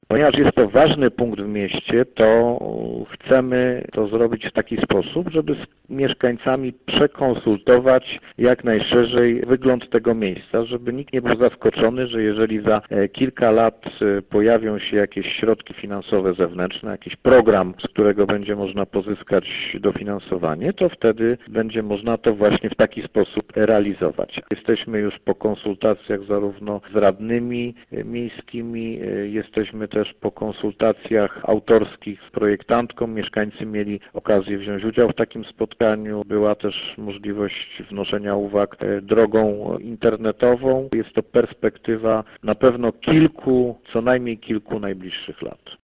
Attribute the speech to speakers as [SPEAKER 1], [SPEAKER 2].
[SPEAKER 1] Ponieważ jest to ważny punkt w mieście, to chcemy to zrobić w taki sposób, żeby z mieszkańcami przekonsultować jak najszerzej wygląd tego miejsca, żeby nikt nie był zaskoczony, że jeżeli za kilka lat pojawią się jakieś środki finansowe zewnętrzne, jakiś program, z którego będzie można pozyskać dofinansowanie, to wtedy będzie można to właśnie w taki sposób realizować. Jesteśmy już po konsultacjach zarówno z radnymi miejskimi, jesteśmy też po konsultacjach autorskich z projektantką. Mieszkańcy mieli okazję wziąć udział w takim spotkaniu. Była też możliwość wnoszenia uwag drogą internetową. Jest to perspektywa na pewno kilku, co najmniej kilku najbliższych lat.